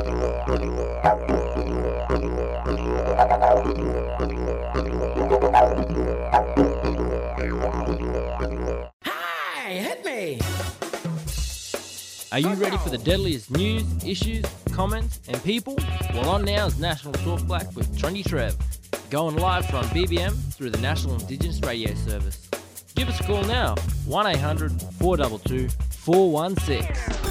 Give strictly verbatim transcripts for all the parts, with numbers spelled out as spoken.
Hey, hit me! Are you ready for the deadliest news, issues, comments, and people? Well, on now is National Talk Black with Trendy Trev, going live from B B M through the National Indigenous Radio Service. Give us a call now, one eight hundred four two two four one six.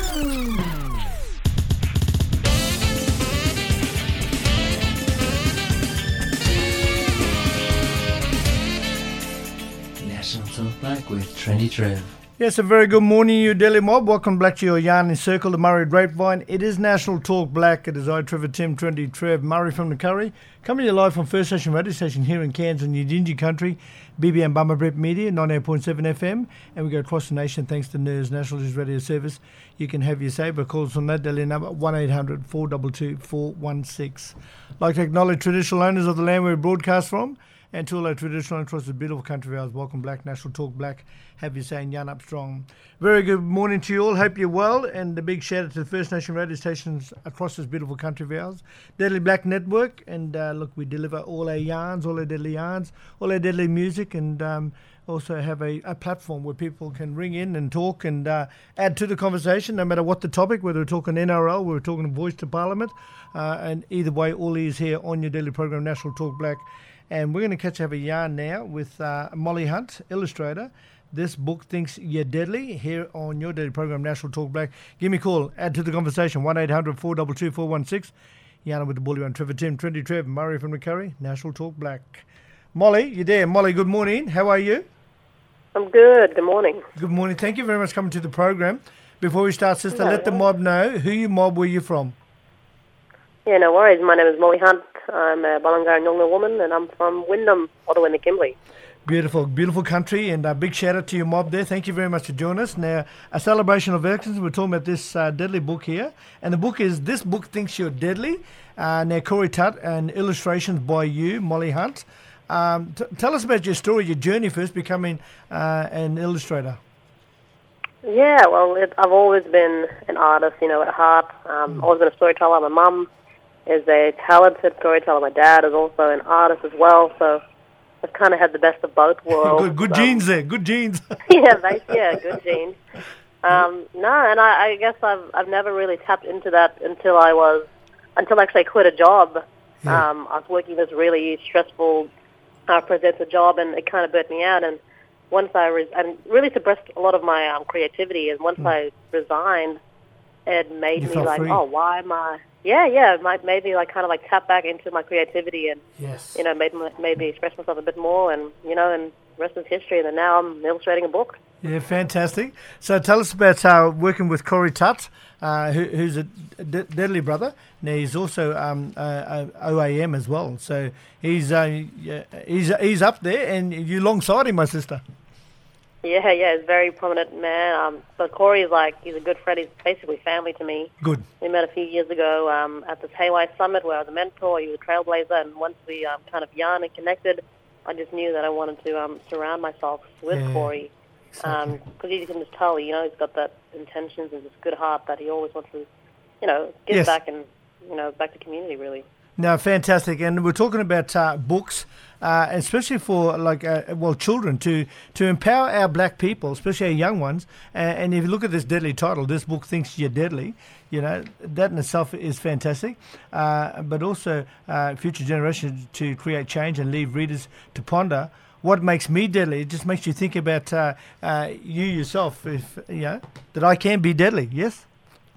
National Talk Black with Trendy Trev. Yes, a very good morning, you Delhi mob. Welcome back to your Yarn Encircle, the Murray Grapevine. It is National Talk Black. It is I, Trevor Tim, Trendy Trev, Murray from the Curry, coming to you live from First Nation Radio Station here in Cairns and Yidinji Country, B B M Bummerbrep Media, ninety-eight point seven F M, and we go across the nation thanks to N E R S National News Radio Service. You can have your say, but call us on that Delhi number, one eight hundred four two two four one six. I'd like to acknowledge traditional owners of the land where we broadcast from, and to all our traditional and trusted beautiful country of ours, welcome Black, National Talk Black. Have you saying Yarn Up Strong. Very good morning to you all. Hope you're well. And a big shout out to the First Nation radio stations across this beautiful country of ours. Deadly Black Network. And uh, look, we deliver all our yarns, all our deadly yarns, all our deadly music, and um, also have a, a platform where people can ring in and talk and uh, add to the conversation, no matter what the topic, whether we're talking N R L, we're talking Voice to Parliament. Uh, and either way, all is here on your daily program, National Talk Black. And we're going to catch up a yarn now with uh, Molly Hunt, illustrator. This book thinks you're deadly, here on your daily program, National Talk Black. Give me a call, add to the conversation, one eight hundred four two two four one six. Yarn with the bully on Trevor Tim, Trendy Trev, Murray from the Curry, National Talk Black. Molly, you there? Molly, good morning. How are you? I'm good. Good morning. Good morning. Thank you very much for coming to the program. Before we start, sister, No, let the mob know who you mob, where you from. Yeah, no worries. My name is Molly Hunt. I'm a Ballangar Nyongla woman, and I'm from Wyndham, Ottawa, and Kimberley. Beautiful, beautiful country, and a big shout out to your mob there. Thank you very much for joining us. Now, a celebration of excellence. We're talking about this uh, deadly book here, and the book is This Book Thinks You're Deadly. Uh, now, Corey Tutt and illustrations by you, Molly Hunt. Um, t- tell us about your story, your journey first, becoming uh, an illustrator. Yeah, well, it, I've always been an artist, you know, at heart. Um, Mm. always been a storyteller. My mum is a talented storyteller. My dad is also an artist as well, so I've kind of had the best of both worlds. good good um, genes there, good genes. yeah, they, yeah, good genes. Um, no, and I, I guess I've I've never really tapped into that until I was until I actually quit a job. Yeah. Um, I was working this really stressful uh, presenter job, and it kind of burnt me out. And once I res- and really suppressed a lot of my um, creativity. And once Mm. I resigned, it made You me felt like, free. oh, why am I? Yeah, yeah, it might made me like kind of like tap back into my creativity and Yes. you know made my, maybe express myself a bit more. And you know, and the rest is history. And then now I'm illustrating a book. Yeah, fantastic. So tell us about uh, working with Corey Tutt, uh, who, who's a d- deadly brother. Now he's also um, uh, O A M as well. So he's uh, yeah, he's he's up there, and you alongside him, my sister. Yeah, yeah, he's a very prominent man. Um, but Corey's like, he's a good friend. He's basically family to me. Good. We met a few years ago um, at this Hawaii Summit where I was a mentor. He was a trailblazer. And once we um, kind of yarned and connected, I just knew that I wanted to um, surround myself with Yeah, Corey. exactly. Because you can just tell, you know, he's got that intentions and this good heart that he always wants to, you know, give Yes. back and, you know, back to community, really. No, fantastic. And we're talking about uh, books, uh, especially for like uh, well children to to empower our black people, especially our young ones. Uh, and if you look at this deadly title, This Book Thinks You're Deadly, you know, that in itself is fantastic. Uh, but also uh, future generations to create change and leave readers to ponder what makes me deadly. It just makes you think about uh, uh, you yourself, if you know, that I can be deadly. Yes?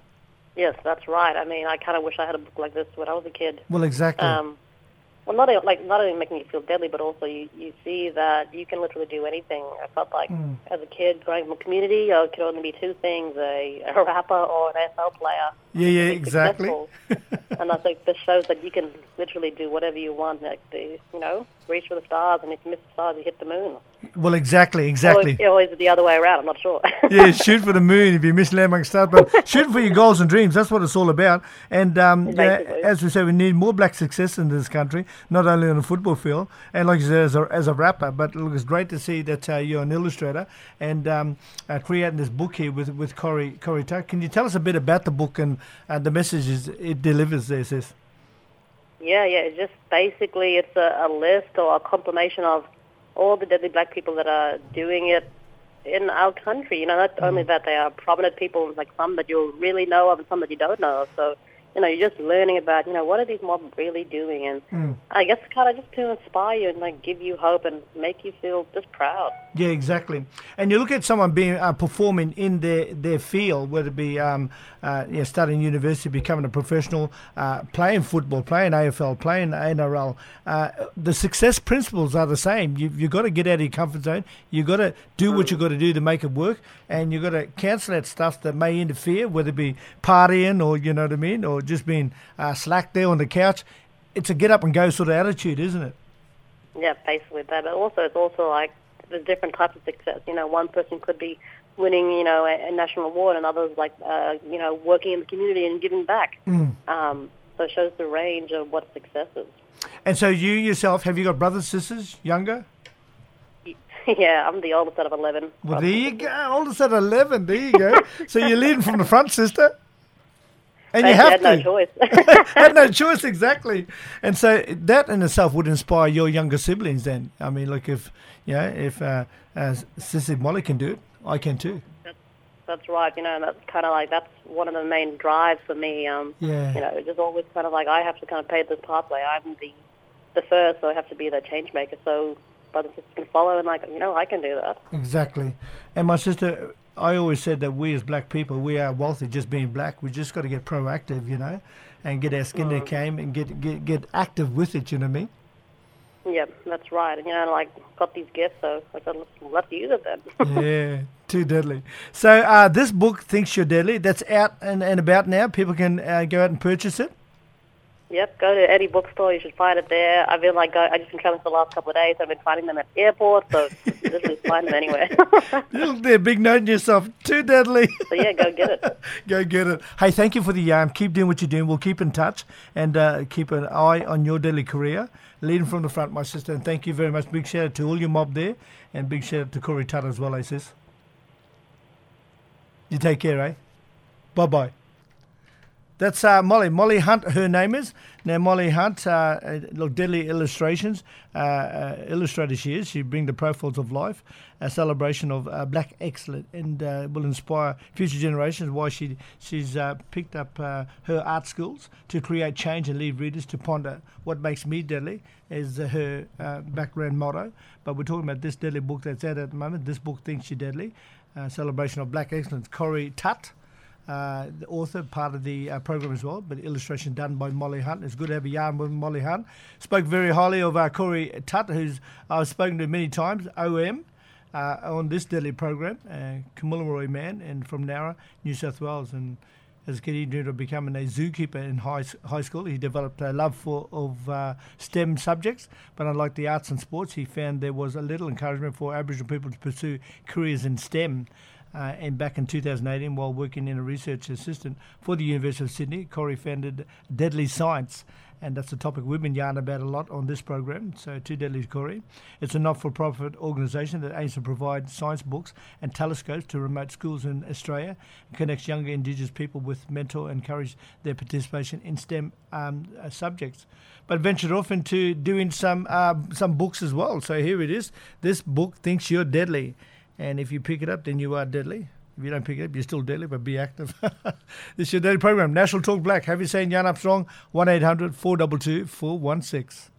Yes, that's right. I mean, I kind of wish I had a book like this when I was a kid. Well, exactly. Um, well, not only, like not only making you feel deadly, but also you, you see that you can literally do anything. I felt like Mm. as a kid growing up in a community, I could only be two things: a, a rapper or an N F L player. Yeah, yeah, be exactly. successful. And I think this shows that you can literally do whatever you want. Like the, you know, reach for the stars, and if you miss the stars, you hit the moon. Well, exactly, exactly. Always, always the other way around. I'm not sure. Yeah, shoot for the moon if you miss land amongst stars, but shoot for your goals and dreams. That's what it's all about. And um, yeah, as we say, we need more black success in this country, not only on the football field. And like you said, as a, as a rapper, but look, it's great to see that uh, you're an illustrator and um, uh, creating this book here with with Corey Corey Tutt. Can you tell us a bit about the book and uh, the messages it delivers there, sis? Yeah, yeah. It's just basically it's a, a list or a compilation of all the deadly black people that are doing it in our country. You know, not only that, they are prominent people, like some that you really know of and some that you don't know of. So, you know, you're just learning about, you know, what are these mobs really doing? And mm. I guess kind of just to inspire you and, like, give you hope and make you feel just proud. Yeah, exactly. And you look at someone being uh, performing in their, their field, whether it be um, uh, you know, studying university, becoming a professional, uh, playing football, playing A F L, playing A N R L. Uh, the success principles are the same. You've, you've got to get out of your comfort zone. You've got to do mm. what you've got to do to make it work. And you've got to cancel that stuff that may interfere, whether it be partying or, you know what I mean, or just being uh, slack there on the couch. It's a get up and go sort of attitude, isn't it? Yeah, basically that. But also, it's also like there's different types of success. You know, one person could be winning, you know, a, a national award, and others like, uh, you know, working in the community and giving back. Mm. Um, so it shows the range of what success is. And so you yourself, have you got brothers, sisters, younger? Yeah, I'm the oldest out of eleven. Well, there you go. Oldest out of eleven. There you go. So you're leading from the front, sister. And they you have had to. no choice. Had no choice, exactly. And so that in itself would inspire your younger siblings then. I mean, look, if, you know, if uh, uh, Sissy Molly can do it, I can too. That's, that's right. You know, and that's kind of like, that's one of the main drives for me. Um, yeah. You know, it's just always kind of like, I have to kind of pave this pathway. I'm the, the first, so I have to be the change maker. So brothers and sisters can follow, and like, you know, I can do that. Exactly. And my sister, I always said that we as black people, we are wealthy just being black. We just got to get proactive, you know, and get our skin mm. in the game and get, get get active with it, you know what I mean? Yeah, that's right. And, you know, like, got these gifts, so I said, let's, let's use it then. Yeah, too deadly. So uh, this book, Thinks You're Deadly, that's out and, and about now. People can uh, go out and purchase it. Yep, go to any bookstore. You should find it there. I've been like, go, I've just been traveling for the last couple of days. I've been finding them at airports, so just been finding them anywhere. You look there, big note in yourself. Too deadly. So yeah, go get it. Go get it. Hey, thank you for the yarn. Keep doing what you're doing. We'll keep in touch and uh, keep an eye on your deadly career. Leading from the front, my sister. And thank you very much. Big shout out to all your mob there, and big shout out to Corey Tutt as well, eh, sis? You take care, eh? Bye bye. That's uh, Molly. Molly Hunt, her name is. Now, Molly Hunt, uh, uh, look, Deadly Illustrations, uh, uh, illustrator she is. She brings the profiles of life, a celebration of uh, black excellence, and uh, will inspire future generations. Why she she's uh, picked up uh, her art skills to create change and lead readers to ponder what makes me deadly is uh, her uh, background motto. But we're talking about this deadly book that's out at the moment. This book, Thinks You're Deadly, uh, celebration of black excellence. Corey Tutt, Uh, the author, part of the uh, program as well, but illustration done by Molly Hunt. It's good to have a yarn with Molly Hunt. Spoke very highly of uh, Corey Tutt, who's I've spoken to many times, O M, uh, on this daily program, uh, Kamilaroi man, and from Nowra, New South Wales. And as a kid, he dreamed of becoming a zookeeper in high high school. He developed a love for of uh, STEM subjects, but unlike the arts and sports, he found there was a little encouragement for Aboriginal people to pursue careers in STEM. Uh, and back in two thousand eighteen, while working in a research assistant for the University of Sydney, Corey founded Deadly Science, and that's a topic we've been yarning about a lot on this program. So, Too Deadly Corey. It's a not-for-profit organisation that aims to provide science books and telescopes to remote schools in Australia, and connects younger Indigenous people with mentor and encourage their participation in STEM um, uh, subjects. But ventured off into doing some uh, some books as well. So here it is. This book, Thinks You're Deadly. And if you pick it up, then you are deadly. If you don't pick it up, you're still deadly, but be active. This is your daily program, National Talk Black. Have you seen Yarn Up Strong? one eight hundred four two two four one six.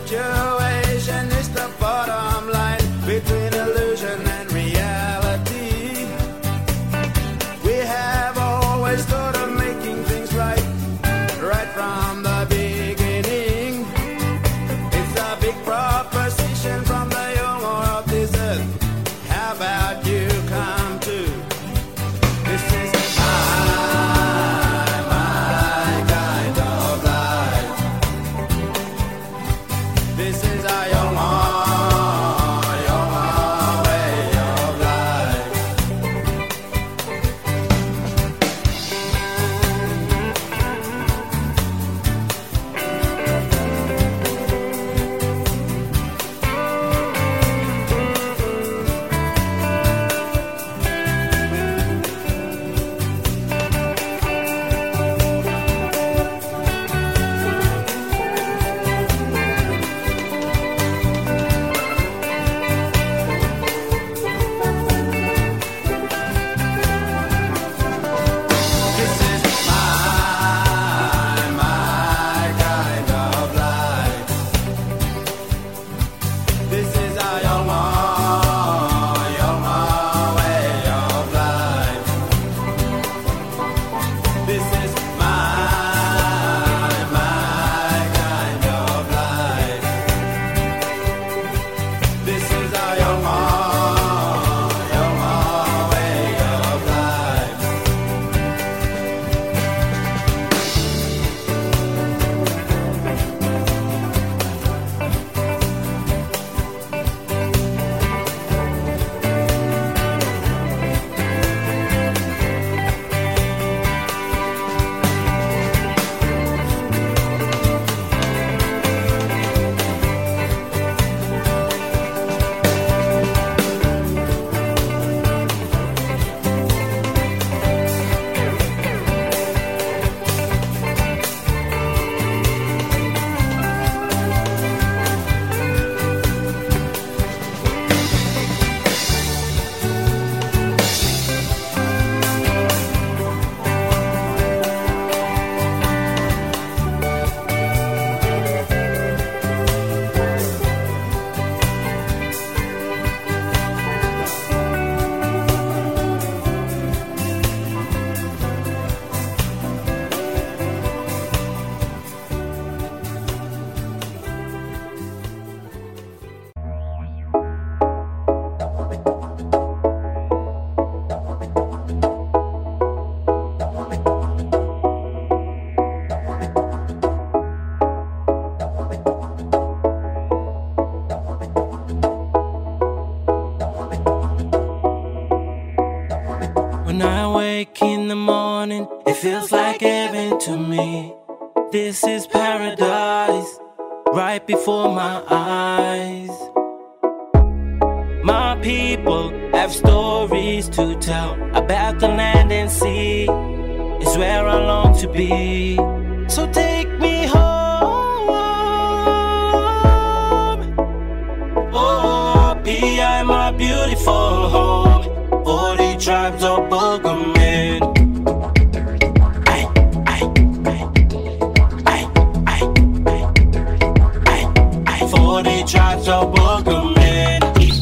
situation is the bottom line between illusion and reality. We have always thought of making things right, right from the beginning. It's a big proposition from the young of this earth. How about you come too? This is my, my kind of life. This is a young, young way of life. This is my, my kind of life. This is a young, young way of life. This is my, my kind of life. This is a young, young way of life. When I wake in the morning, it feels like heaven to me. This is paradise, right before my eyes. My people have stories to tell about the land and sea. It's where I long to be. So take me home. Oh, P I, my beautiful home. Forty tribes of Boogeyman. Ay, ay, ay, ay, ay, ay, ay. Forty tribes of Boogeyman.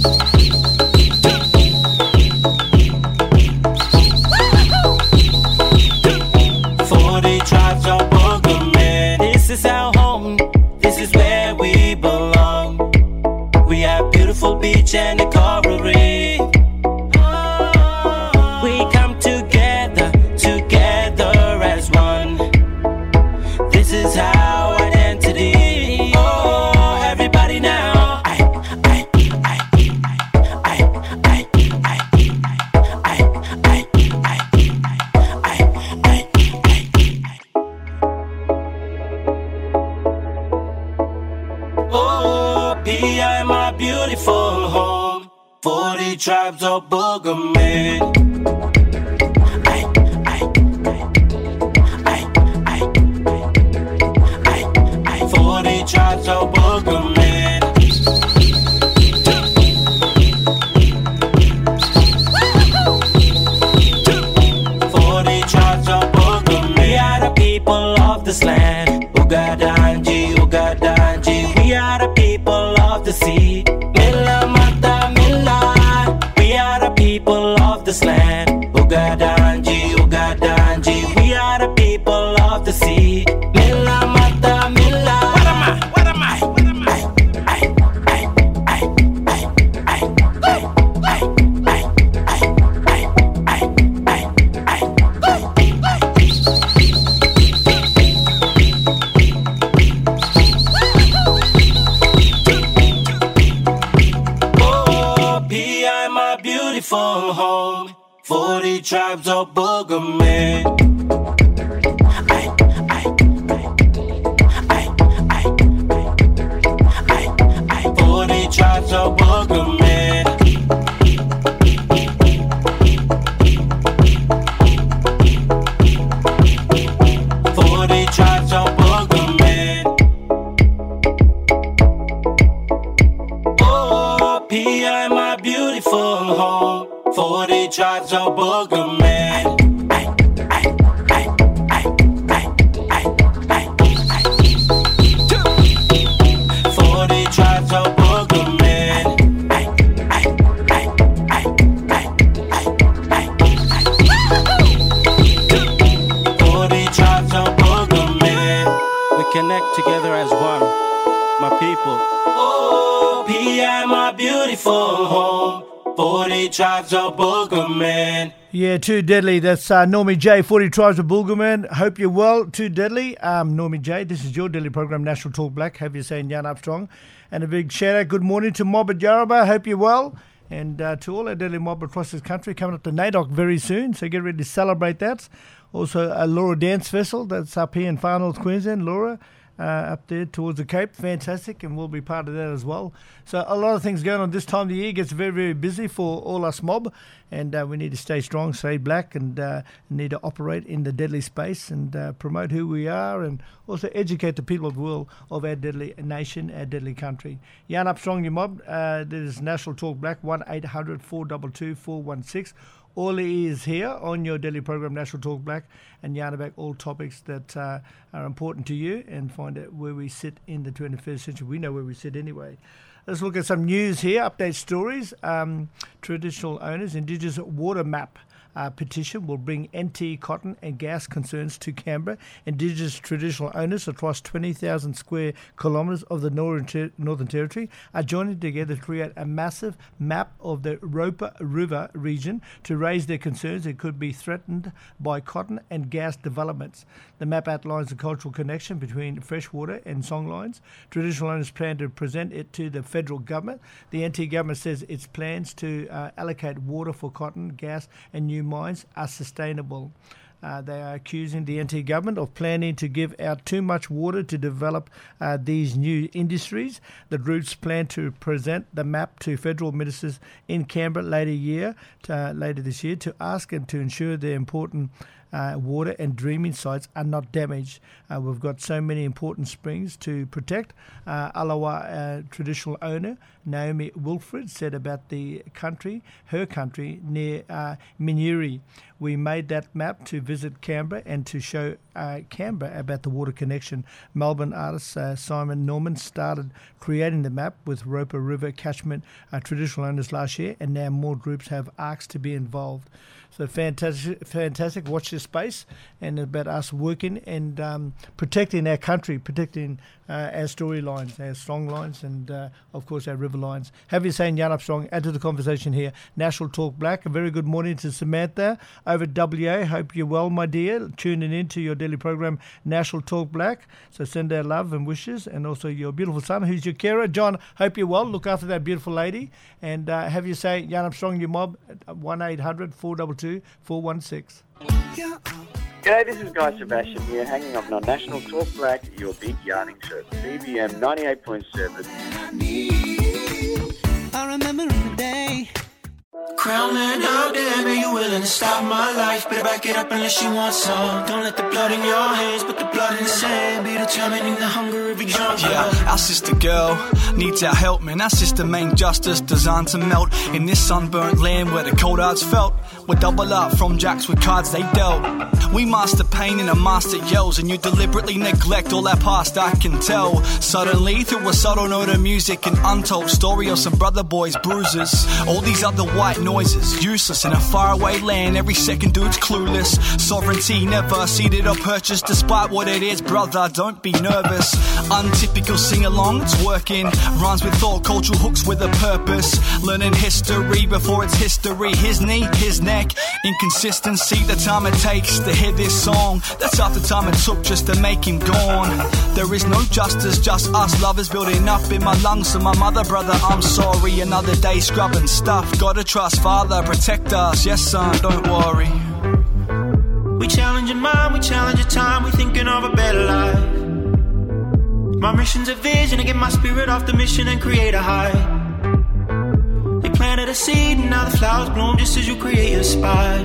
Forty tribes of Boogeyman. This is our home. This is where we belong. We have beautiful beach and a coral reef. We come together, together as one. This is our identity. Oh, everybody now. I, I, I, I, I, I, I, I, I, I, I, oh, P I, my beautiful home. Forty tribes of Boogeyman. Forty tribes of Boogeyman. Forty tribes of Boogeyman. We are the people of this land. Ugadanji, Ugadanji. We are the people forty tribes of boogermen. Ay, ay, ay, ay, ay, ay, forty tribes of boogermen. forty tribes of boogermen. Oh, P I, my beautiful home. forty tribes of boogermen. Ay, ay, ay, ay, ay, ay, ay, ay. forty tribes of boogermen. Ay, ay, ay, ay, ay, ay, ay, ay. forty tribes of boogermen. We connect together as one, my people. Oh, P I, my beautiful home. forty tribes of boogermen. Yeah, Too Deadly. That's uh, Normie J, forty tribes of boogermen. Hope you're well. Too Deadly. Um, Normie J, this is your daily program, National Talk Black. Have you saying Jan Armstrong. And a big shout out, good morning to Mob at Yarrabah. Hope you're well. And uh, to all our daily mob across this country, coming up to NAIDOC very soon. So get ready to celebrate that. Also, a Laura Dance Festival. That's up here in Far North Queensland. Laura. Uh, up there towards the Cape, fantastic, and we'll be part of that as well. So a lot of things going on this time of the year. It gets very, very busy for all us mob, and uh, we need to stay strong, stay black, and uh, need to operate in the deadly space and uh, promote who we are, and also educate the people of the world of our deadly nation, our deadly country. Jan Armstrong, your mob. Uh, this is National Talk Black, one eight hundred four two two four one six. All is here on your daily program, National Talk Black, and yarn about all topics that uh, are important to you and find out where we sit in the twenty-first century. We know where we sit anyway. Let's look at some news here, update stories. Um, traditional owners, Indigenous water map uh, petition will bring N T cotton and gas concerns to Canberra. Indigenous traditional owners across twenty thousand square kilometres of the Northern, Ter- Northern Territory are joining together to create a massive map of the Roper River region to raise their concerns that could be threatened by cotton and gas developments. The map outlines the cultural connection between freshwater and songlines. Traditional owners plan to present it to the federal government. The N T government says its plans to uh, allocate water for cotton, gas and new mines are sustainable. Uh, they are accusing the N T government of planning to give out too much water to develop uh, these new industries. The groups plan to present the map to federal ministers in Canberra later year, to, uh, later this year, to ask them to ensure their important Uh, water and dreaming sites are not damaged. Uh, we've got so many important springs to protect. Uh, Alawa uh, traditional owner Naomi Wilfred said about the country, her country near uh, Minuri. We made that map to visit Canberra and to show uh, Canberra about the water connection. Melbourne artist uh, Simon Norman started creating the map with Roper River catchment uh, traditional owners last year, and now more groups have asked to be involved. So fantastic, fantastic. Watch this space, and about us working and um, protecting our country, protecting uh, our storylines, our strong lines, and uh, of course our river lines. Have you saying Jan Armstrong? Add to the conversation here. National Talk Black. A very good morning to Samantha over at W A. Hope you're well, my dear. Tuning in to your daily program, National Talk Black. So send our love and wishes, and also your beautiful son, who's your carer, John. Hope you're well. Look after that beautiful lady, and uh, have you say Jan Armstrong, your mob, one eight hundred four two two four one six. G'day, this is Guy Sebastian here, hanging up on National Talk Black, your big yarning show, B B M ninety-eight point seven. I remember in the day. Crown and out there, man, you willing to stop my life? Better back it up unless you want some. Don't let the blood in your hands, put the blood in the sand. Be determining the hunger of each young Yeah, our sister girl needs our help, man. Our sister main justice designed to melt in this sunburnt land where the cold hearts felt. We're double up from jacks with cards they dealt. We master pain in a master yells, and you deliberately neglect all our past, I can tell. Suddenly, through a subtle note of music, an untold story of some brother boys' bruises. All these other white noises, useless in a faraway land. Every second dude's clueless. Sovereignty never ceded or purchased, despite what it is, brother, don't be nervous. Untypical sing-along, it's working. Rhymes with thought, cultural hooks with a purpose. Learning history before it's history. His knee, his neck. neck. Inconsistency, the time it takes to hear this song, that's half the time it took just to make him gone. There is no justice, just us lovers building up in my lungs. So my mother, brother, I'm sorry. Another day scrubbing stuff. Gotta trust Father, protect us. Yes, son, don't worry. We challenge your mind, we challenge your time. We thinking of a better life. My mission's a vision to get my spirit off the mission and create a high. They planted a seed and now the flowers bloom just as you create a spot.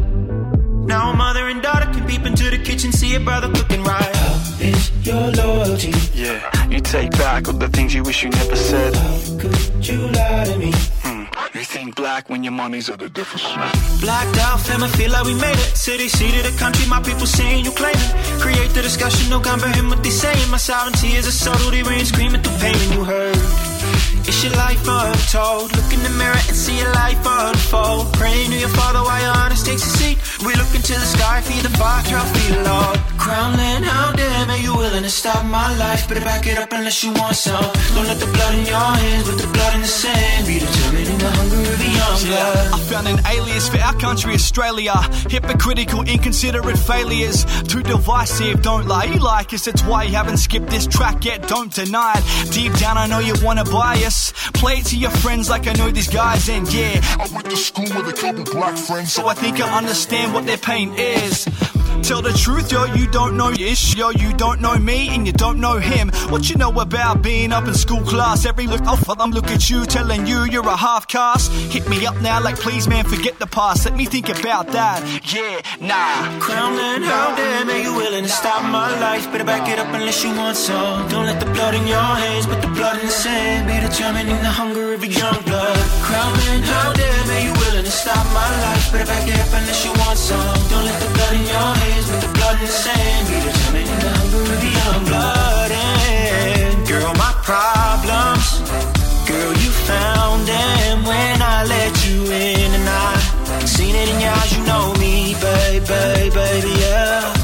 Now mother and daughter can peep into the kitchen, see a brother cooking right. How is your loyalty? Yeah, you take back all the things you wish you never said. How could you lie to me? Hmm. You think black when your money's at a deficit. Blacked out, family feel like we made it. City, seat of the country, my people saying you claim it. Create the discussion, no comprehend what they saying. My sovereignty is a subtlety, ring screaming through pain when you heard. It's your life untold. Look in the mirror and see your life unfold. Praying to your Father while your honest takes a seat. We look into the sky, feed the fire, trophy, Lord. Crown land, how damn are you willing to stop my life? Better back it up unless you want some. Don't let the blood in your hands, but the blood in the sand be determining the hunger of a young blood. I found an alias for our country, Australia. Hypocritical, inconsiderate failures. Too divisive, don't lie. You like us, that's why you haven't skipped this track yet. Don't deny it. Deep down, I know you wanna buy us. Play it to your friends like I know these guys, and yeah, I went to school with a couple black friends, so I think I understand what their pain is. Tell the truth, yo, you don't know ish, yo, you don't know me and you don't know him. What you know about being up in school class? Every look off of them look at you, telling you you're a half caste. Hit me up now like, please man, forget the past. Let me think about that, yeah, nah. Crown land, how damn are you willing to stop my life? Better back it up unless you want some. Don't let the blood in your hands, but the blood in the sand be determining the hunger of a young blood. Crown land, how damn are you willing to stop my life? Better back it up unless you want some. Don't let the blood in your hands, with the blood in the sand be determining the hunger of the young blood. And girl, my problems, girl, you found them when I let you in. And I seen it in your eyes, you know me, baby, baby, yeah.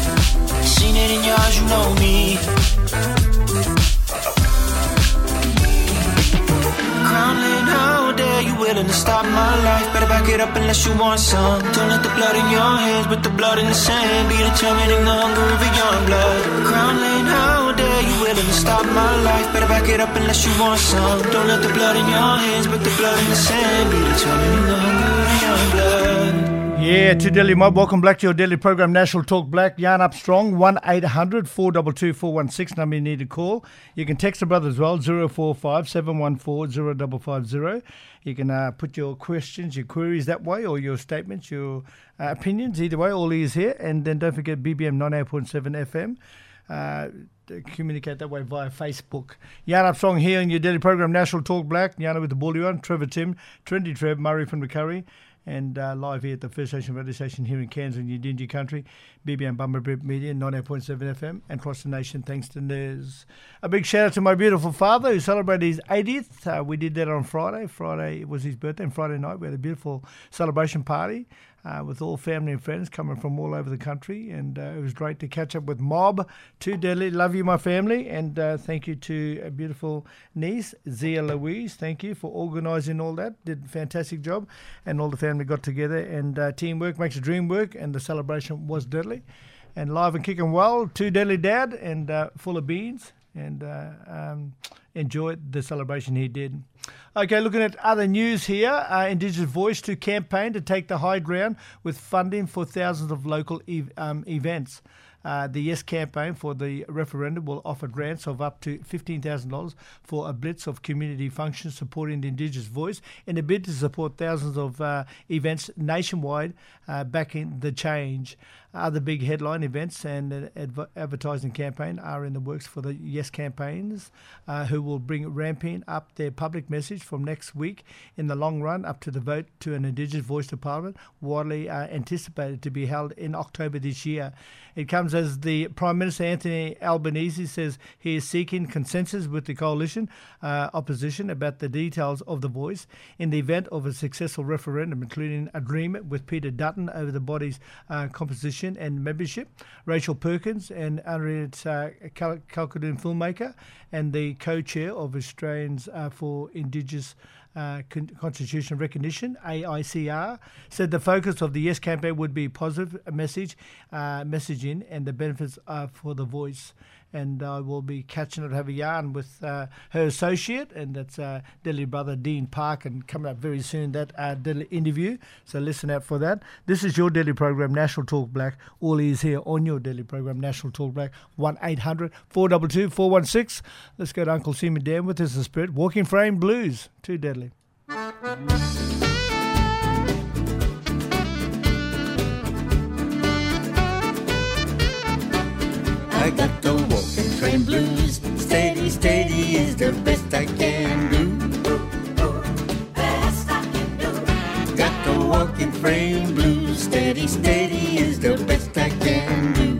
Seen it in your eyes, you know me. Crownland, how dare you willing to stop my life? Better back it up unless you want some. Don't let the blood in your hands, but the blood in the sand be determining the hunger of a young blood. Crownland, how dare you willing to stop my life? Better back it up unless you want some. Don't let the blood in your hands, but the blood in the sand be determining the hunger of a young blood. Yeah, to Delhi Mob. Welcome back to your daily program, National Talk Black. Yarn up strong, one eight hundred four two two four one six, number you need to call. You can text the brother as well, zero four five seven one four zero five five zero. You can uh, put your questions, your queries that way, or your statements, your uh, opinions, either way, all is here. And then don't forget B B M ninety-eight point seven F M. Uh, communicate that way via Facebook. Yarn up strong here in your daily program, National Talk Black. Yarn with the bully on, Trevor Tim, Trendy Trev, Murray from the Curry. And uh, live here at the First Nation radio station here in Cairns in Yidinji country, B B M Bumblebee Media, ninety-eight point seven F M, and across the nation, thanks to Nez. A big shout out to my beautiful father who celebrated his eightieth. Uh, we did that on Friday. Friday was his birthday, and Friday night we had a beautiful celebration party uh, with all family and friends coming from all over the country. And uh, it was great to catch up with Mob, to Delhi. Love you, my family. And uh, thank you to a beautiful niece, Zia Louise. Thank you for organising all that. Did a fantastic job. And all the family got together, and uh, teamwork makes a dream work, and the celebration was deadly and live and kicking well. To Deadly Dad, and uh, full of beans, and uh, um, enjoyed the celebration he did. Okay, looking at other news here, uh, Indigenous Voice to campaign to take the high ground with funding for thousands of local ev- um, events. Uh, the Yes campaign for the referendum will offer grants of up to fifteen thousand dollars for a blitz of community functions supporting the Indigenous voice in a bid to support thousands of uh, events nationwide, uh, backing the change. Other big headline events and an adv- advertising campaign are in the works for the Yes campaigns, uh, who will bring ramping up their public message from next week in the long run up to the vote to an Indigenous voice to Parliament, widely uh, anticipated to be held in October this year. It comes as the Prime Minister Anthony Albanese says he is seeking consensus with the coalition uh, opposition about the details of the voice in the event of a successful referendum, including agreement with Peter Dutton over the body's uh, composition and membership, Rachel Perkins and Harriet uh, Calcadon filmmaker and the co-chair of Australians uh, for Indigenous uh, Con- Constitution Recognition, A I C R, said the focus of the Yes campaign would be positive message, uh, messaging and the benefits uh, for the voice. And I will be catching up to have a yarn with uh, her associate, and that's uh, Delhi brother Dean Park, and coming up very soon, that uh, Delhi interview. So listen out for that. This is your Delhi program, National Talk Black. All is here on your Delhi program, National Talk Black, one eight hundred four two two four one six. Let's go to Uncle Simi Dan with his spirit. Walking Frame Blues, too deadly. I got the walking frame blues. Steady, steady is the best I can do. Best I can do. Got the walking frame blues. Steady, steady is the best I can do.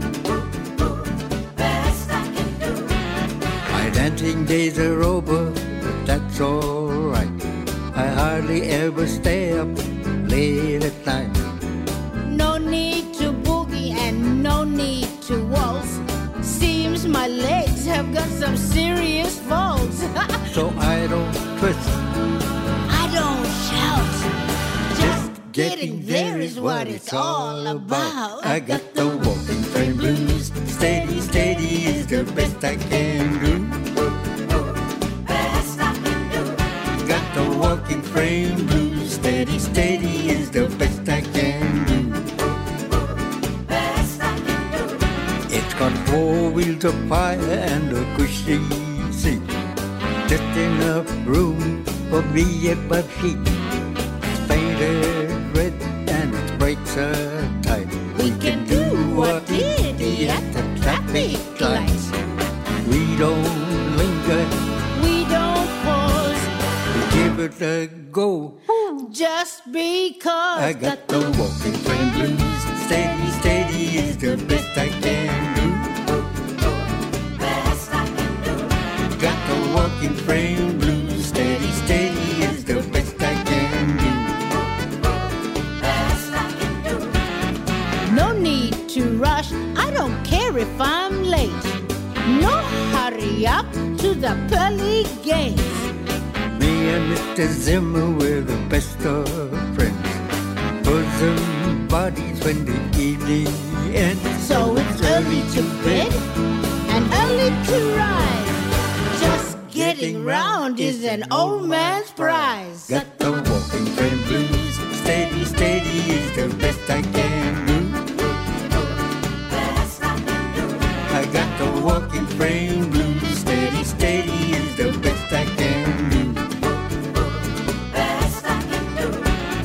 Best I can do. My dancing days are over, but that's alright. I hardly ever stay up late at night. No need to boogie and no need to waltz. Seems my legs have got some serious faults. So I don't twist, I don't shout. Just getting there is what it's all about. I got the walking frame blues. Steady, steady is the best I can do. Best I can do. Got the walking frame blues. Steady, steady is the best I can do. Got four wheels of fire and a cushy seat. Just enough room for me and my feet. It's painted red and its brakes are tight. We can do what did at the traffic lights. We don't linger, We don't pause we give it a go. just because. I got the walking frame blues. Steady, steady is the best I can do. Best I can do. Got the walking frame blues. Steady, steady is the best I can do. Best I can do. No need to rush, I don't care if I'm late. No hurry up to the pearly gates. Me and Mister Zimmer were the best of friends. Bosom buddies when the evening ends. So it's early to bed and early to rise. Just getting round is an old man's prize. Got the walking frame blues. Steady, steady is the best I can do. Best I can do. I got the walking frame blues. Steady, steady is the best I can do. Best I can do.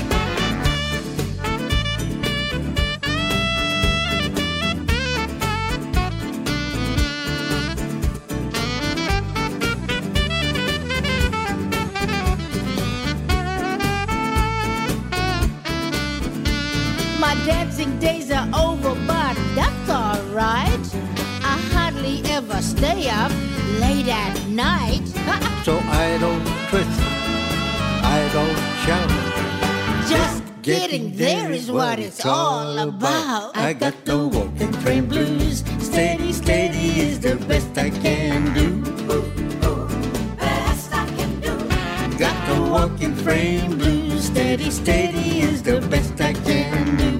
My dancing days are over, but that's alright. I hardly ever stay up late at night. So I don't twist, I don't shout. Just getting there is what it's all about. I got the walking frame blues. Steady, steady is the best I can do. Best I can do. Got the walking frame blues. Steady, steady is the best I can do.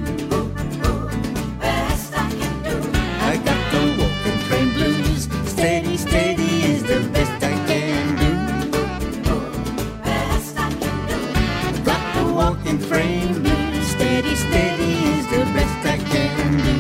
Best I can do. I got the walking frame blues. Steady, steady is the best I can do. Best I can do. Got the walking frame blues. Steady, steady is the best I can do.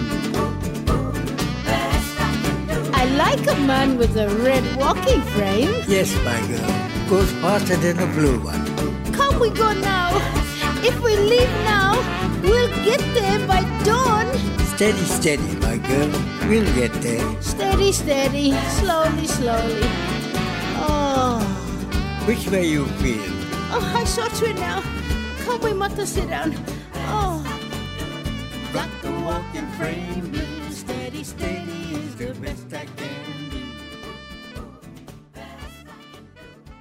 Best I can do. I like a man with a red walking frame. Yes, my girl. Goes faster than a blue one. Can't we go now? If we leave now, we'll get there by dawn. Steady, steady, my girl. We'll get there. Steady, steady, slowly, slowly. Oh, Which way you feel? oh, I saw to it now. Can't we, Mata, sit down? Oh, Got the walking frame blues. Steady, steady is the best I can do.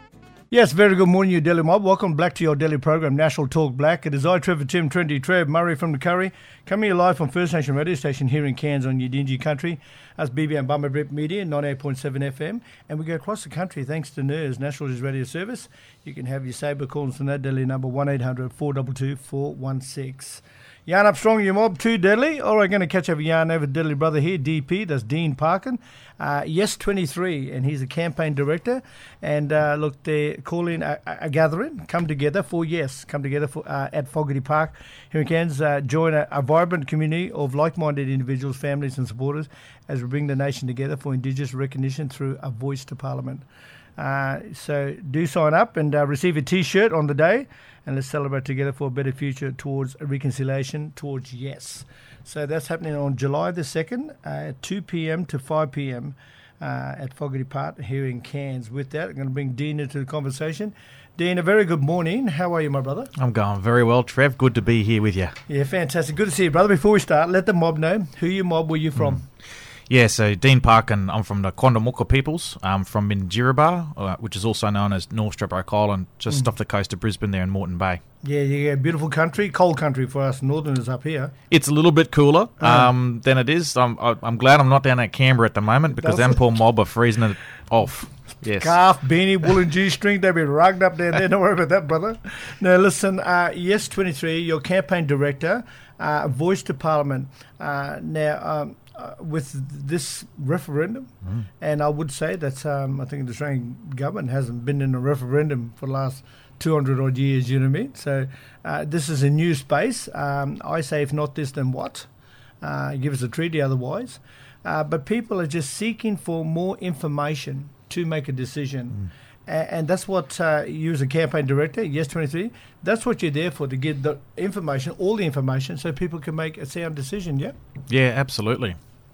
Yes, very good morning, you Delhi mob. Welcome back to your daily program, National Talk Black. It is I, Trevor Tim, Trendy Trev, Murray from the Curry, coming here live from First Nation radio station here in Cairns on Yidinji country. That's B B M Bummer Rip Media, ninety-eight point seven F M. And we go across the country thanks to N E R S, National News Radio Service. You can have your saber calls from that Delhi number one eight hundred four two two four one six. Yarn up strong, you mob, too deadly. All right, going to catch up a yarn over deadly brother here, D P, that's Dean Parkin. Uh, yes, twenty-three, and he's a campaign director. And uh, look, they're calling a, a gathering, come together for Yes, come together for uh, at Fogarty Park here in Cairns. Uh, join a, a vibrant community of like-minded individuals, families and supporters as we bring the nation together for Indigenous recognition through a voice to Parliament. Uh, so do sign up and uh, receive a T-shirt on the day, and let's celebrate together for a better future towards reconciliation, towards Yes. So that's happening on July the second uh, at two p.m. to five p.m. Uh, at Fogarty Park here in Cairns. With that, I'm going to bring Dean into the conversation. Dean, a very good morning. How are you, my brother? I'm going very well, Trev. Good to be here with you. Yeah, fantastic. Good to see you, brother. Before we start, let the mob know who you mob, where you from. Mm. Yeah, so Dean Parkin, I'm from the Quandamooka peoples. I'm from Minjirribah, uh, which is also known as North Stradbroke Island, just mm. off the coast of Brisbane there in Moreton Bay. Yeah, yeah, beautiful country, cold country for us northerners up here. It's a little bit cooler um, than it is. I'm, I'm glad I'm not down at Canberra at the moment because them poor mob are freezing it off. Yes. Scarf, beanie, woolen G-string, they'll be rugged up there. Don't worry about that, brother. Now, listen, uh, Yes twenty-three, your campaign director, uh, voice to Parliament. Uh, now, um, Uh, with this referendum, mm. and I would say that um, I think the Australian government hasn't been in a referendum for the last two hundred odd years, you know what I mean? So uh, this is a new space. Um, I say if not this, then what? Uh, give us a treaty otherwise. Uh, but people are just seeking for more information to make a decision. Mm. And that's what uh, you as a campaign director, Yes twenty-three, that's what you're there for, to get the information, all the information, so people can make a sound decision, yeah? Yeah, absolutely.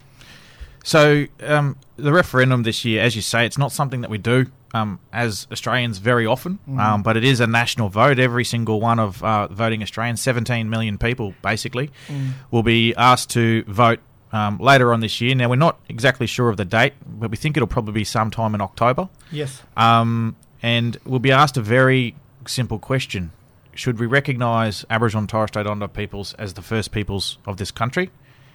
So um, the referendum this year, as you say, it's not something that we do um, as Australians very often, mm. um, but it is a national vote. Every single one of uh, voting Australians, seventeen million people basically, mm. will be asked to vote Um, later on this year. Now, we're not exactly sure of the date, but we think it'll probably be sometime in October. Yes. Um, and we'll be asked a very simple question. Should we recognise Aboriginal and Torres Strait Islander peoples as the first peoples of this country?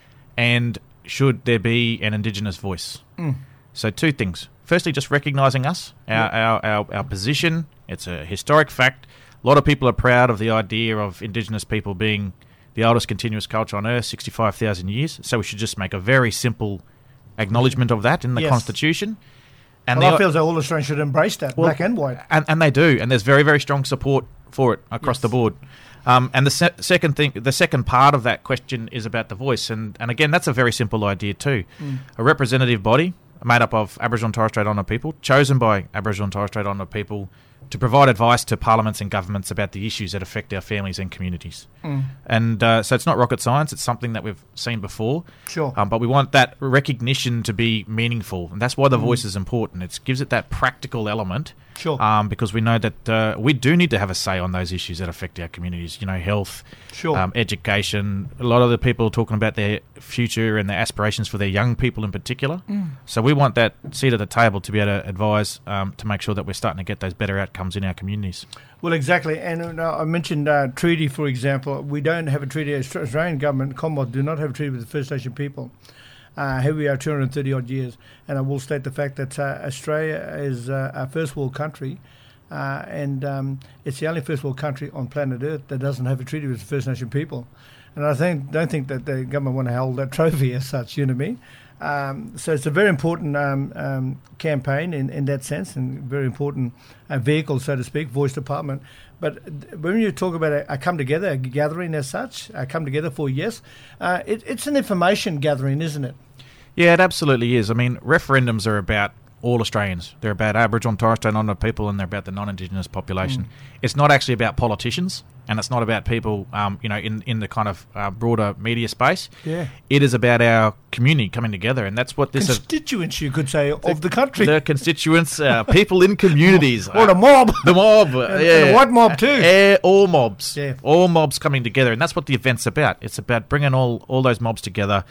And should there be an Indigenous voice? Mm. So two things. Firstly, just recognising us, our, yep. our, our, our position. It's a historic fact. A lot of people are proud of the idea of Indigenous people being the oldest continuous culture on Earth, sixty-five thousand years. So we should just make a very simple acknowledgement of that in the yes. Constitution. And well, I feel as though all Australians should embrace that, well, black and white. And, and they do, and there's very, very strong support for it across yes. the board. Um, and the se- second thing, the second part of that question is about the voice. And, and again, that's a very simple idea too. Mm. A representative body made up of Aboriginal and Torres Strait Islander people, chosen by Aboriginal and Torres Strait Islander people, to provide advice to parliaments and governments about the issues that affect our families and communities. Mm. And uh, so it's not rocket science, it's something that we've seen before. Sure. Um, but we want that recognition to be meaningful, and that's why the mm. voice is important. It gives it that practical element. Sure. Um, because we know that uh, we do need to have a say on those issues that affect our communities, you know, health, sure. um, education. A lot of the people are talking about their future and their aspirations for their young people in particular. Mm. So we want that seat at the table to be able to advise, um, to make sure that we're starting to get those better outcomes in our communities. Well, exactly. And uh, I mentioned uh, treaty, for example. We don't have a treaty. Australian government, Commonwealth, do not have a treaty with the First Nation people. Uh, here we are, two hundred thirty odd years, and I will state the fact that uh, Australia is uh, a first world country, uh, and um, it's the only first world country on planet Earth that doesn't have a treaty with the First Nation people. And I think don't think that the government want to hold that trophy as such, you know what I mean? Um, so it's a very important um, um, campaign in, in that sense, and very important uh, vehicle, so to speak, voice to Parliament. But when you talk about a, a come together, a gathering as such, a come together for Yes, uh, it, it's an information gathering, isn't it? Yeah, it absolutely is. I mean, referendums are about all Australians. They're about Aboriginal and Torres Strait Islander people, and they're about the non-Indigenous population. Mm. It's not actually about politicians, and it's not about people, um, you know, in, in the kind of uh, broader media space. Yeah. It is about our community coming together, and that's what this... Constituents, uh, you could say, of the, the country. The constituents, uh, people in communities. Or the mob. The mob, uh, and, yeah. And the white mob too. Yeah, all mobs. Yeah. All mobs coming together, and that's what the event's about. It's about bringing all, all those mobs together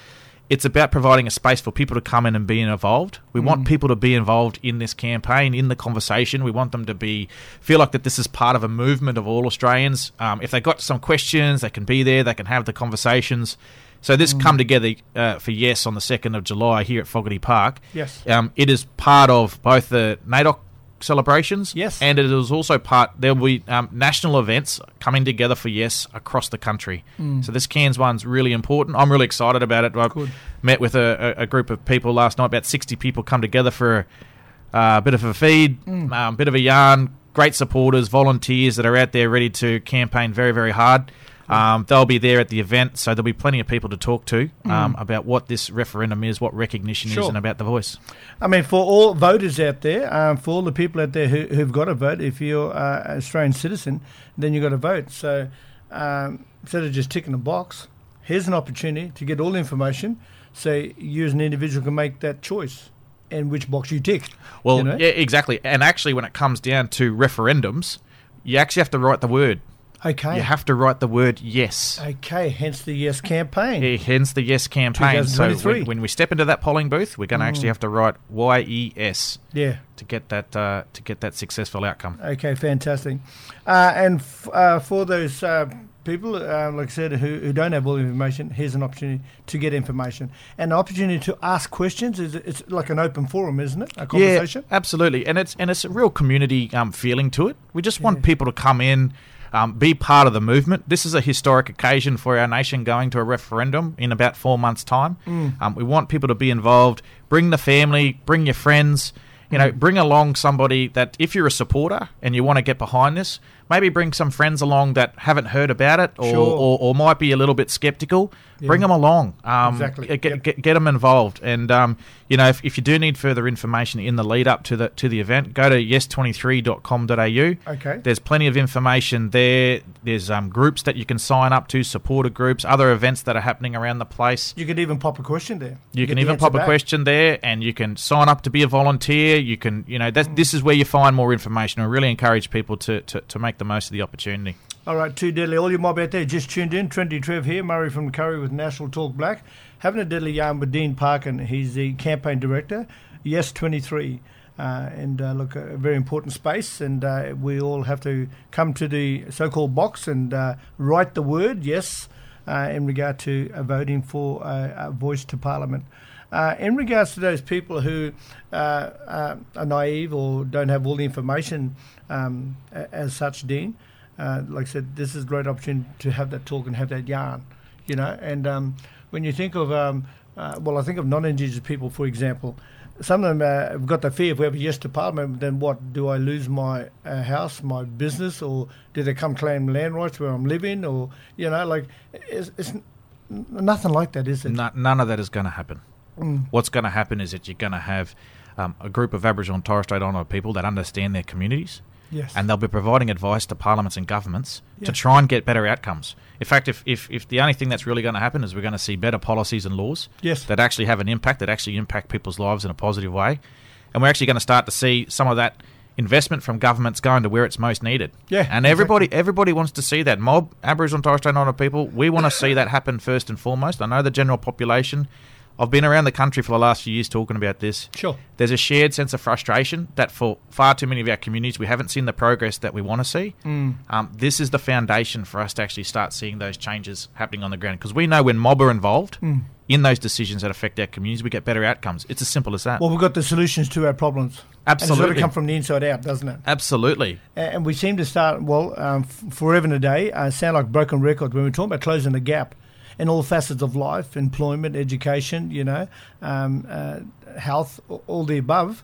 it's about providing a space for people to come in and be involved. We mm. want people to be involved in this campaign, in the conversation. We want them to be feel like that this is part of a movement of all Australians. Um, if they've got some questions, they can be there. They can have the conversations. So this mm. come together uh, for Yes on the second of July here at Fogarty Park. Yes. Um, it is part of both the NAIDOC celebrations. Yes. And it is also part, there will be um, national events coming together for Yes across the country. Mm. So this Cairns one's really important. I'm really excited about it. I Good. met with a, a group of people last night, about sixty people come together for a uh, bit of a feed, a Mm. um, bit of a yarn, great supporters, volunteers that are out there ready to campaign very, very hard. Um, they'll be there at the event, so there'll be plenty of people to talk to um, Mm. about what this referendum is, what recognition Sure. is, and about the voice. I mean, for all voters out there, um, for all the people out there who, who've got to vote, if you're uh, an Australian citizen, then you've got to vote. So um, instead of just ticking a box, here's an opportunity to get all the information so you as an individual can make that choice and which box you tick. Well, you know? yeah, exactly. And actually, when it comes down to referendums, you actually have to write the word. Okay. You have to write the word yes. Okay, hence the Yes campaign. Yeah, hence the Yes campaign. So twenty twenty-three. when, when we step into that polling booth, we're going to Mm. actually have to write Y E S Yeah. to get that uh, to get that successful outcome. Okay, fantastic. Uh, and f- uh, for those uh, people, uh, like I said, who, who don't have all the information, here's an opportunity to get information. And an opportunity to ask questions. Is It's like an open forum, isn't it? A conversation? Yeah, absolutely. And it's and it's a real community um, feeling to it. We just want people to come in, um, be part of the movement. This is a historic occasion for our nation going to a referendum in about four months' time. Mm. Um, we want people to be involved. Bring the family, bring your friends. You know, bring along somebody that, if you're a supporter and you want to get behind this, maybe bring some friends along that haven't heard about it or, Sure. or, or might be a little bit skeptical. Yeah. Bring them along. Um, Exactly. Get, Yep. get, get them involved. And, um, you know, if, if you do need further information in the lead up to the to the event, go to yes twenty-three dot com dot a u. Okay. There's plenty of information there. There's um, groups that you can sign up to, supporter groups, other events that are happening around the place. You could even pop a question there. You Get can the even answer pop a back. question there, and you can sign up to be a volunteer. You can, you know, that this is where you find more information. I really encourage people to, to, to make the most of the opportunity. All right, too deadly. All your mob out there just tuned in. Trendy Trev here, Murray from Curry with National Talk Black. Having a deadly yarn with Dean Parkin. He's the campaign director, Yes twenty-three. Uh, and uh, look, a very important space, and uh, we all have to come to the so-called box and uh, write the word yes uh, in regard to uh, voting for uh, a voice to Parliament. Uh, in regards to those people who uh, uh, are naive or don't have all the information um, a- as such, Dean, uh, like I said, this is a great opportunity to have that talk and have that yarn, you know. And um, when you think of, um, uh, well, I think of non-Indigenous people, for example. Some of them uh, have got the fear, if we have a yes to Parliament, then what? Do I lose my uh, house, my business, or do they come claim land rights where I'm living? Or, you know, like, it's, it's n- nothing like that, is it? No, none of that is going to happen. Mm. What's going to happen is that you're going to have um, a group of Aboriginal and Torres Strait Islander people that understand their communities. Yes. And they'll be providing advice to parliaments and governments Yeah. to try and get better outcomes. In fact, if, if, if the only thing that's really going to happen is we're going to see better policies and laws Yes. that actually have an impact, that actually impact people's lives in a positive way. And we're actually going to start to see some of that investment from governments going to where it's most needed. Yeah, And everybody everybody wants to see that. Mob, Aboriginal and Torres Strait Islander people, we want to see that happen first and foremost. I know the general population. I've been around the country for the last few years talking about this. Sure. There's a shared sense of frustration that for far too many of our communities, we haven't seen the progress that we want to see. Mm. Um, this is the foundation for us to actually start seeing those changes happening on the ground. Because we know when mob are involved Mm. in those decisions that affect our communities, we get better outcomes. It's as simple as that. Well, we've got the solutions to our problems. And it's got Absolutely. to come from the inside out, doesn't it? Absolutely. A- And we seem to start, well, um, f- forever and a day, uh, sound like broken records when we're talking about closing the gap in all facets of life, employment, education, you know, um, uh, health, a- all the above.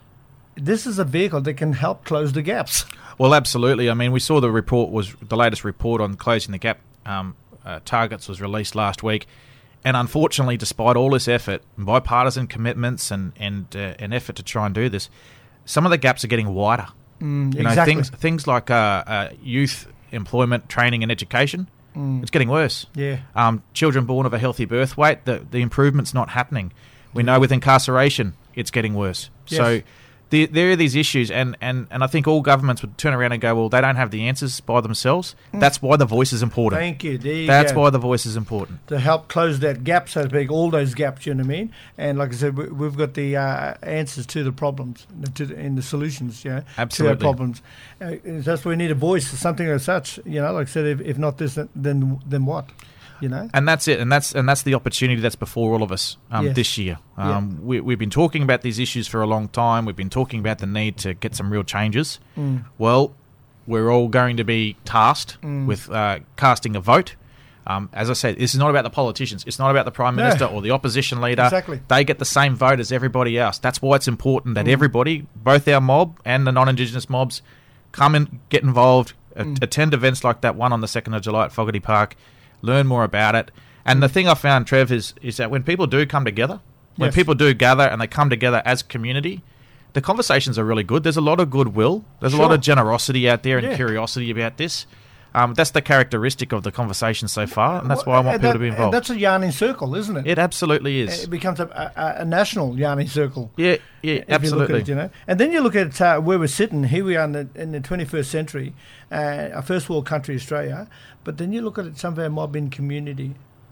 This is a vehicle that can help close the gaps. Well, absolutely. I mean, we saw the report was the latest report on closing the gap um, uh, targets was released last week, and unfortunately, despite all this effort, bipartisan commitments and and uh, an effort to try and do this, some of the gaps are getting wider. Mm, you know, exactly. things things like uh, uh, youth employment, training, and education. Mm. It's getting worse. Yeah. Um, children born of a healthy birth weight, the the improvement's not happening. We know with incarceration, it's getting worse. Yes. So the, there are these issues, and, and, and I think all governments would turn around and go, well, they don't have the answers by themselves. Mm. That's why the voice is important. Thank you. There you That's go. why the voice is important. To help close that gap, so to speak, all those gaps, you know what I mean? And like I said, we, we've got the uh, answers to the problems, to the, and the solutions, you know, Absolutely. to our problems. Uh, that's why we need a voice, something as such, you know, like I said, if, if not this, then then what? You know, and that's it, and that's and that's the opportunity that's before all of us um, Yes. this year. Um, Yeah. we, we've been talking about these issues for a long time. We've been talking about the need to get some real changes. Mm. Well, we're all going to be tasked Mm. with uh, casting a vote. Um, as I said, this is not about the politicians. It's not about the Prime No. Minister or the opposition leader. Exactly. They get the same vote as everybody else. That's why it's important that Mm. everybody, both our mob and the non-Indigenous mobs, come and get involved, a- Mm. attend events like that one on the second of July at Fogarty Park, learn more about it. And the thing I found, Trev, is, is that when people do come together, when Yes. people do gather and they come together as community, the conversations are really good. There's a lot of goodwill. There's a lot Sure. of generosity out there and Yeah. curiosity about this. Um, that's the characteristic of the conversation so far, and that's why I want And people that- to be and involved. That's a yarning circle, isn't it? It absolutely is. It becomes a, a, a national yarning circle. Yeah, yeah, if You look absolutely. at it, you know, and then you look at uh, where we're sitting. Here we are in the, in the twenty-first century, uh, a first world country, Australia. But then you look at some of our mob in community.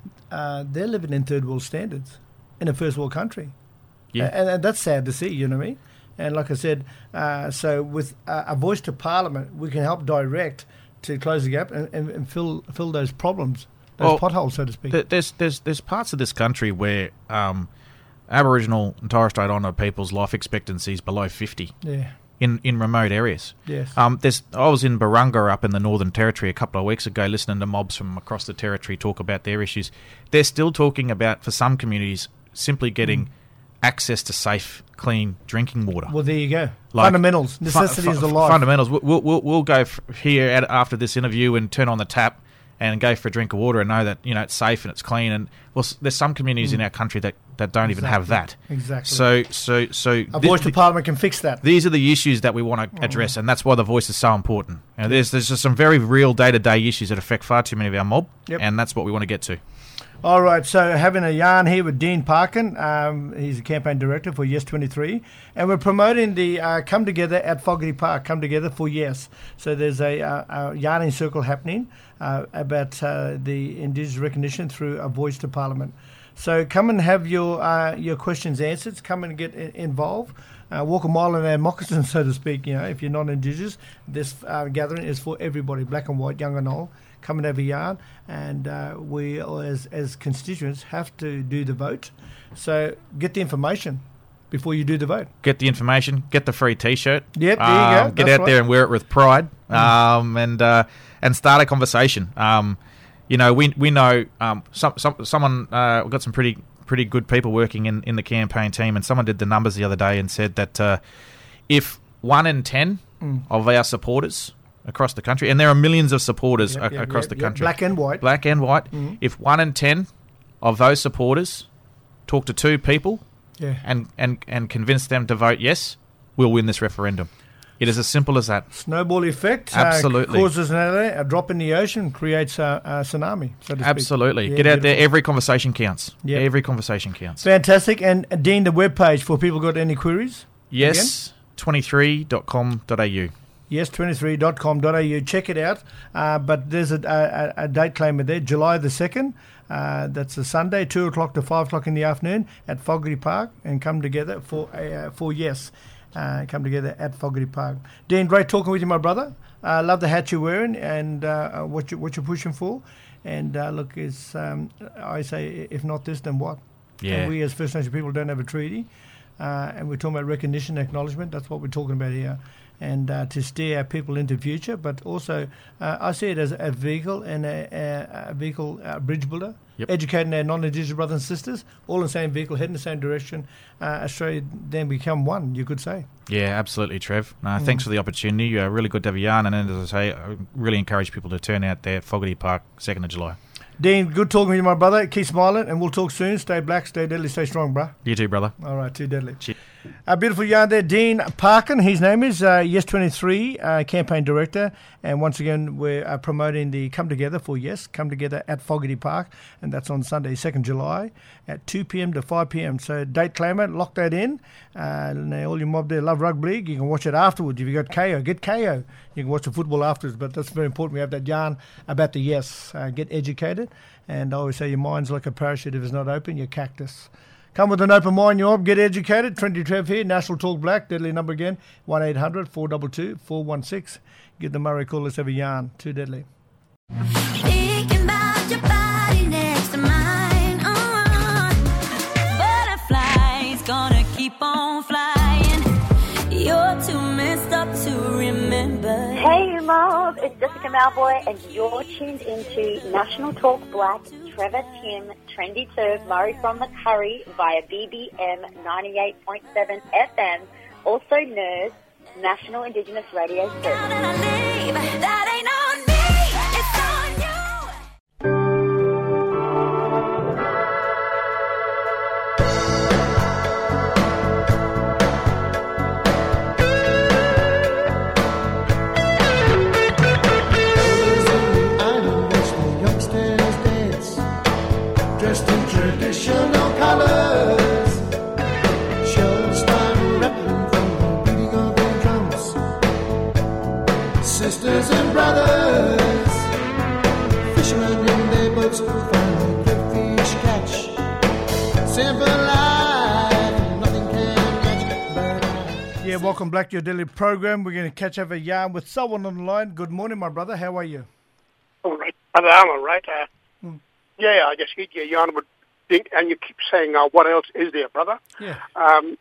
Uh, they're living in third world standards in a first world country. Yeah. and, and that's sad to see. You know what I mean? And like I said, uh, so with uh, a voice to Parliament, we can help direct to close the gap and, and, and fill fill those problems, those Well, potholes, so to speak. Th- There's there's there's parts of this country where um, Aboriginal and Torres Strait Islander people's life expectancy is below fifty. Yeah. In, in remote areas. Yes. Um, there's I was in Barunga up in the Northern Territory a couple of weeks ago, listening to mobs from across the territory talk about their issues. They're still talking about, for some communities, simply getting Mm. access to safe, clean drinking water. Well, there you go. Like- Fundamentals, Fu- necessities fu- of life. Fundamentals. We'll, we'll, we'll go f- here at, after this interview and turn on the tap and go for a drink of water and know that, you know, it's safe and it's clean. And well, s- there's some communities in Mm. our country that, that don't even have that. Exactly. So, so, so A thi- voice to thi- Parliament can fix that. These are the issues that we want to address, and that's why the voice is so important. You know, there's there's just some very real day to day issues that affect far too many of our mob, Yep. and that's what we want to get to. All right, so having a yarn here with Dean Parkin. Um, he's the campaign director for Yes twenty-three. And we're promoting the uh, Come Together at Fogarty Park, Come Together for Yes. So there's a, uh, a yarning circle happening uh, about uh, the Indigenous recognition through a voice to Parliament. So come and have your uh, your questions answered. Come and get i- involved. Uh, walk a mile in our moccasins, so to speak. You know, if you're not Indigenous, this uh, gathering is for everybody, black and white, young and old. Come and have a yarn, and uh, we, as as constituents, have to do the vote. So get the information before you do the vote. Get the information, get the free T-shirt. Yep, there you um, go. Get That's out there right. and wear it with pride, um, and uh, and start a conversation. Um, you know, we we know um, some, some someone uh, we've got some pretty pretty good people working in, in the campaign team, and someone did the numbers the other day and said that uh, if one in ten Mm. of our supporters across the country, and there are millions of supporters Yep, a- yep, across yep, the yep. country, Black and white. black and white. Mhm. If one in ten of those supporters talk to two people Yeah. and, and, and convince them to vote yes, we'll win this referendum. It is as simple as that. Snowball effect. Absolutely. Uh, causes another, a drop in the ocean, creates a, a tsunami, so to speak. Absolutely. Yeah, Get out there. beautiful. Every conversation counts. Yep. Every conversation counts. Fantastic. And uh, Dean, the webpage for people got any queries? yes twenty-three dot com dot a u. yes twenty-three dot com dot a u. Check it out. Uh, but there's a, a, a date claimer there, July the second. Uh, that's a Sunday, two o'clock to five o'clock in the afternoon at Fogarty Park, and come together for uh, for yes. Uh, come together at Fogarty Park. Dean, great talking with you, my brother. I uh, love the hat you're wearing and uh, what, you, what you're pushing for. And uh, look, it's, um, I say, if not this, then what? Yeah. And we as First Nation people don't have a treaty. Uh, and we're talking about recognition, acknowledgement. That's what we're talking about here. And uh, to steer our people into the future, but also uh, I see it as a vehicle and a, a, a vehicle uh, bridge builder, Yep. educating our non-Indigenous brothers and sisters, all in the same vehicle, heading in the same direction. Uh, Australia then become one, you could say. Yeah, absolutely, Trev. Uh, Mm. Thanks for the opportunity. Uh, really good to have a yarn. And then, as I say, I really encourage people to turn out there at Fogarty Park, second of July. Dean, good talking to you, my brother. Keep smiling, and we'll talk soon. Stay black, stay deadly, stay strong, bruh. You too, brother. All right, too deadly. Cheers. A beautiful yarn there, Dean Parkin. His name is uh, Yes twenty-three, uh, campaign director. And once again, we're uh, promoting the Come Together for Yes, Come Together at Fogarty Park. And that's on Sunday, second of July at two p.m. to five p.m. So date claimer, lock that in. Uh, and all your mob there love rugby league. You can watch it afterwards. If you got K O, get K O. You can watch the football afterwards. But that's very important. We have that yarn about the Yes. Uh, get educated. And I always say your mind's like a parachute. If it's not open, you're cactus. Come with an open mind, you all. Get educated. Trinity Trev here, National Talk Black. Deadly number again, one eight hundred four two two four one six. Give the Murray a call. Let's have a yarn. Too deadly. Thinking about your body next to mine. Uh, butterflies gonna keep on flying. You're too messed up to remember. Hey, Mob. It's Jessica Malboy, and you're tuned into National Talk Black. Trevor, Tim, Trendy Turv, Murray from the Curry via B B M ninety-eight point seven F M, also N E R S, National Indigenous Radio Service. That ain't on me, it's on you. Dressed in traditional colors, shows start rapping from the beating of their drums. Sisters and brothers, fishermen in their boats, find the fish catch. Simple life, nothing can catch. Yeah, welcome back to your daily program. We're going to catch up a yarn with someone on the line. Good morning, my brother. How are you? All right, I'm all right. Uh, hmm. Yeah, I just hit your yarn with think, and you keep saying, uh, what else is there, brother? Yeah. Um,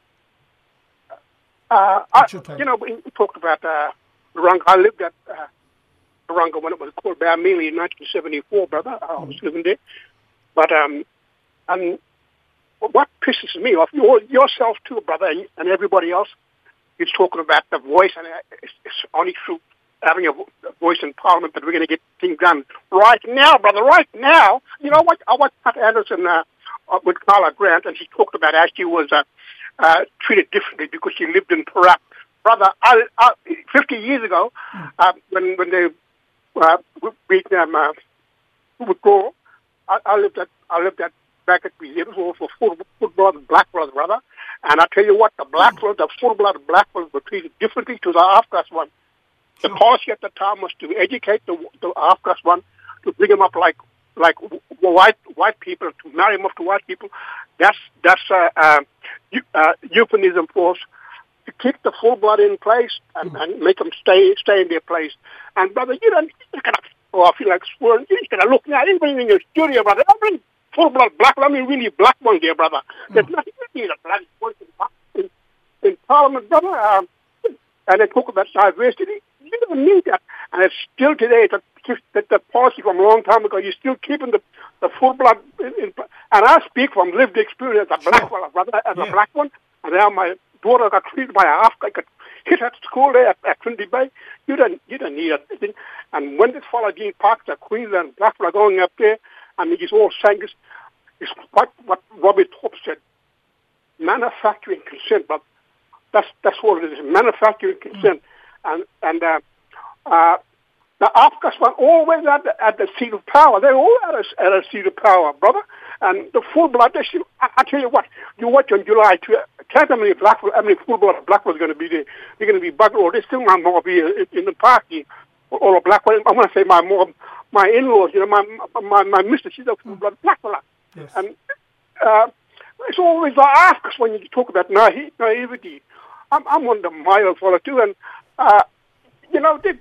uh, I, you know, we talked about uh, Urunga. I lived at uh, Urunga when it was called Bowmealy in nineteen seventy-four, brother. I was living there. But um, and what pisses me off, your, yourself too, brother, and, and everybody else, is talking about the voice, and it's, it's only through having a, vo- a voice in Parliament that we're going to get things done right now, brother, right now. You know what? I watched Pat Anderson uh, with Carla Grant, and she talked about how she was uh, uh, treated differently because she lived in Perak. Brother, I, I, fifty years ago, uh, when when they uh, Vietnam uh, withdrew, I, I lived at I lived at back at Museum for for full, full blood black brothers, brother. And I tell you what, the black brothers, the full blood black brothers were treated differently to the half-caste one. The policy at the time was to educate the, the half-caste one, to bring them up like like white white people, to marry them up to white people. That's that's uh, uh, uh, euphemism for us to keep the full blood in place and, mm. and make them stay stay in their place. And brother, you don't you cannot. Oh, I feel like swearing. You gotta look now. Even in your studio, brother, don't bring full blood black. I mean, really black one there, brother. Mm. There's nothing you need a bloody voice in, in, in Parliament, brother. Um, and they talk about diversity. You don't need that. And it's still today, the, the, the policy from a long time ago, you're still keeping the, the full blood. In, in, and I speak from lived experience as a black one, brother, as yeah. a black one. And now my daughter got treated by a half, I got hit at school there at, at Trinity Bay. You don't, you don't need anything. And when this fellow Dean Parks, the Queensland black fella going up there, and he's all saying this, it's what, what Robbie Thorpe said, manufacturing consent, but that's, that's what it is, manufacturing consent. Mm. And and uh, uh, the Afghans were always at the, at the seat of power. They're all at a, at a seat of power, brother. And the full blood, they should, I, I tell you what, you watch on July, two, can't how many black, how many full blood black was going to be there. They're going to be buggered, or they still might more be in, in the party, or, or a black one. I want to say my mom, my in-laws, you know, my my my mister, she's a full blood black fella. Yes. And uh, it's always the Afghans when you talk about naive, naivety. I'm, I'm one of the mild fella too, and Uh, you know, it,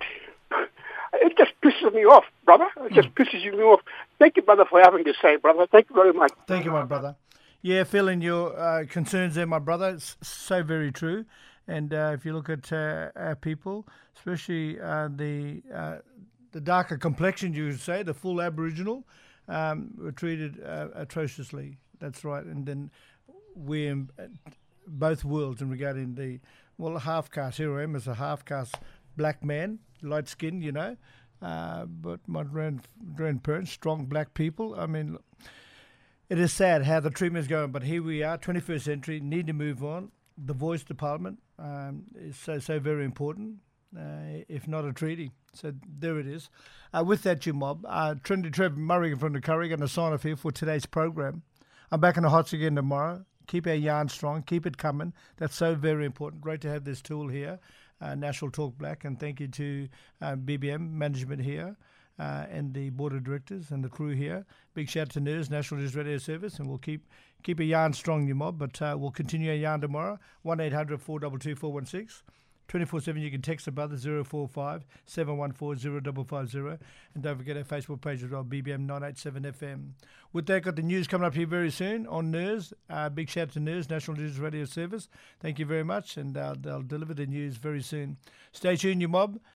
it just pisses me off, brother. It just pisses you me off. Thank you, brother, for having to say, brother. Thank you very much. Thank you, my brother. Yeah, feeling your uh, concerns there, my brother. It's so very true. And uh, if you look at uh, our people, especially uh, the uh, the darker complexion, you would say, the full Aboriginal, um, were treated uh, atrociously. That's right. And then we're in both worlds in regarding the... Well, half-caste, here I am as a half-caste black man, light-skinned, you know. uh, but my grand, grandparents, strong black people. I mean, it is sad how the treatment is going, but here we are, twenty-first century, need to move on. The voice to Parliament um, is so, so very important, uh, if not a treaty. So there it is. Uh, with that, you mob, uh, Trinity Trev Murray from the Curry going to sign off here for today's program. I'm back in the Hots again tomorrow. Keep our yarn strong. Keep it coming. That's so very important. Great to have this tool here, uh, National Talk Black. And thank you to uh, B B M management here uh, and the board of directors and the crew here. Big shout out to N E R S, National News Radio Service. And we'll keep keep a yarn strong, you mob. But uh, we'll continue our yarn tomorrow. one eight hundred four two two four one six. twenty-four seven, you can text the brother zero four five seven one four zero five five zero. And don't forget our Facebook page as well, B B M nine eight seven F M. With that, got the news coming up here very soon on N E R S. Uh, big shout out to N E R S, National News Radio Service. Thank you very much, and uh, they'll deliver the news very soon. Stay tuned, you mob.